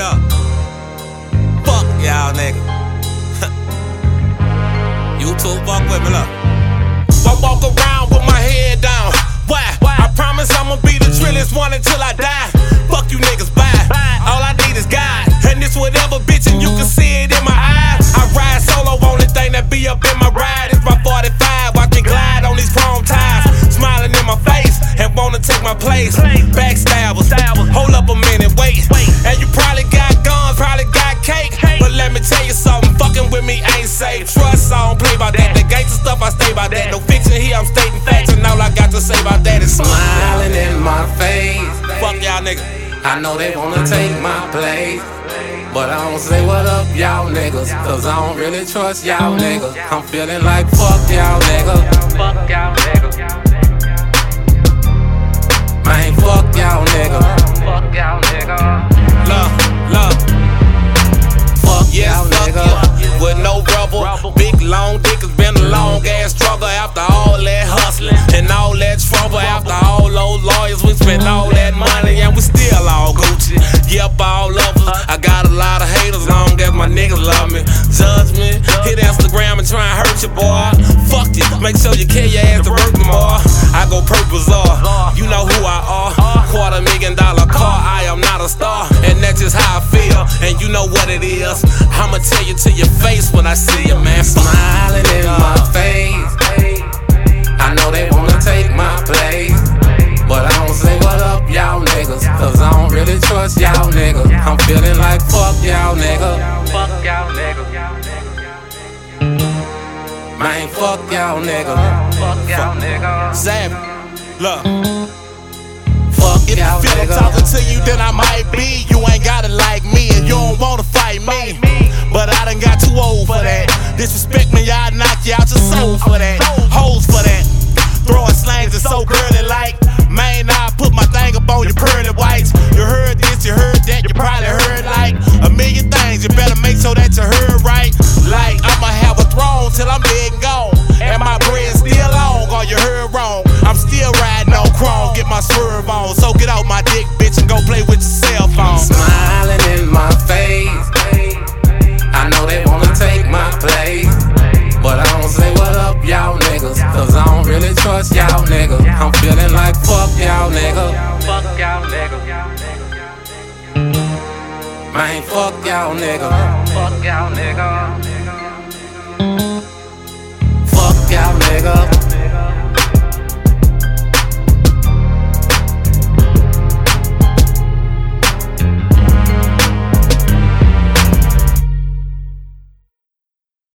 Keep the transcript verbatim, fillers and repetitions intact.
Look, fuck y'all niggas. You too, fuck with me, look. I walk around with my head down. Why? I promise I'ma be the trillest one until I die. Fuck you niggas, bye. All I need is God, and this whatever bitch, and you can see it in my eyes. I ride solo, only thing that be up in my ride is my forty-five. Watch me glide on these chrome tires, smiling in my face and wanna take my place. Backstabbers, hold up a minute, wait. And you probably got guns, probably got cake, but let me tell you something, fucking with me ain't safe. Trust, I don't play by that. The gangsta stuff, I stay by that. No fiction here, I'm stating facts, and all I got to say about that is smiling in my face. Fuck y'all niggas. I know they wanna take my place, but I don't say what up y'all niggas, cause I don't really trust y'all niggas. I'm feeling like fuck y'all niggas. Fuck y'all niggas. Man, fuck y'all niggas. Fuck y'all niggas. Love, love. Fuck yes, y'all fuck niggas. You. With no rubber, big long dick, it's been a long ass struggle. After all that hustling and all that trouble, after all those lawyers, we spent all that money and we still all Gucci. Yep, all of us. I got a lot of haters, long as my niggas love me. Judge me, hit Instagram and try and hurt you, boy. Fuck you, make sure you carry your ass to work tomorrow. I go purple bizarre, you know who I are. Quarter million dollar car, I am not a star, and that's just how I feel, and you know what it is. I'ma tell you to your face when I see you, man. Smiling in my face. I know they wanna take my place, but I don't say what up y'all niggas, cause I don't really trust y'all niggas. I'm feeling like fuck y'all niggas. Fuck y'all niggas. Man, fuck y'all niggas. Fuck y'all niggas. Sam, look. Fuck if y'all you feel I'm talking to you, then I might be. You ain't gotta like me, and you don't wanna fight me. But I done got too old for that. Disrespect me, I knock you out your soul for that. Hoes for that. Throwing slangs is so girly like. Man, I put my thing up on your pearly whites. You heard this, you heard that, you probably heard like a million things. You better make sure that you heard right. Like, I'ma have a throne till I'm dead and gone, and my bread's still long. Or you heard wrong, I'm still riding on chrome. Get my swerve on, so get out my dick, bitch, and go play with your cell phone. Smiling in my face. I know they wanna take my place, but I don't say what up y'all niggas, cause I don't really trust y'all niggas. I'm feeling like fuck y'all niggas. Fuck y'all niggas. Man, fuck y'all niggas. Fuck y'all niggas.